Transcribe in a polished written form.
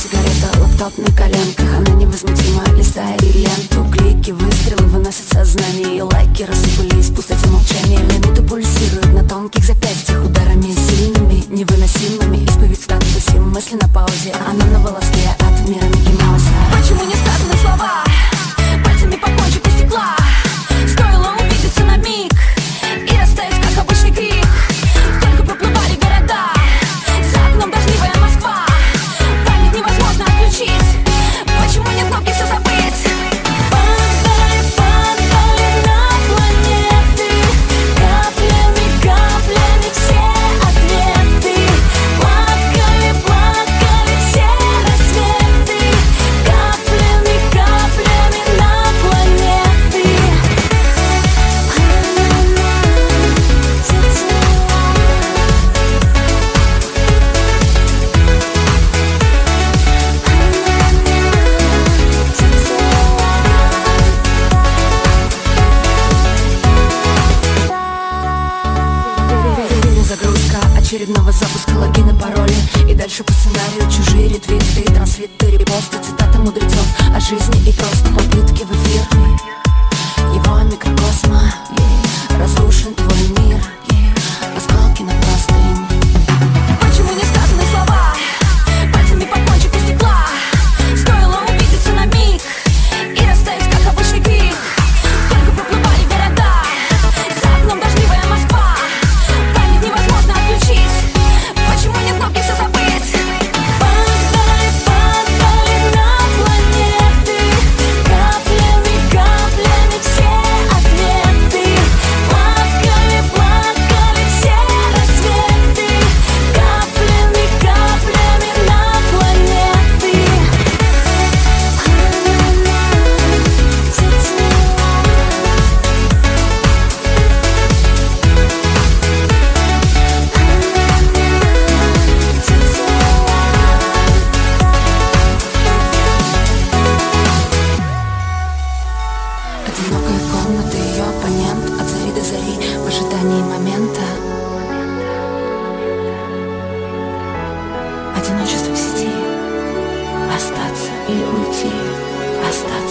сигарета, лаптоп на коленках. Она невозмутимо листает ленту. Клики, выстрелы выносят сознание. И лайки рассыпались в пустоте молчания. Минуты пульсируют на тонких запястьях ударами сильными, невыносимыми. Исповедь в статусе, мысли на паузе. Она на волоске от мира Микки Мауса. Почему не сказаны слова? Пальцами по кончику стекла. Стоило увидеться на миг и растаять, как обычный крик. Только проплывали города, за окном дождливая Москва. Память невозможно отключить. Почему нет кнопки все забыть? Падали, падали на планеты, каплями, каплями все ответы. Плакали, плакали все рассветы, каплями, каплями на планеты. Загрузка очередного запуска, логины, пароли. И дальше по сценарию чужие ретвиты, трансвиты, репосты, цитаты мудрецов о жизни и просто попытки в эфир его микрокосма. Разрушен твой мир, осколки на простынь. Почему не сказаны слова? Пальцами по кончику стекла. Стоило увидеться на миг и растаять, как обычный крик. Только проплывали города, за окном дождливая Москва. Память невозможно отключить. Почему нет кнопки все забыть? Падали, падали на планеты, каплями, каплями все ответы. Плакали, плакали все рассветы, каплями, каплями на планеты. Одинокая комната, ее оппонент от зари до зари в ожидании момента. Одиночество в сети. Остаться или уйти. Остаться.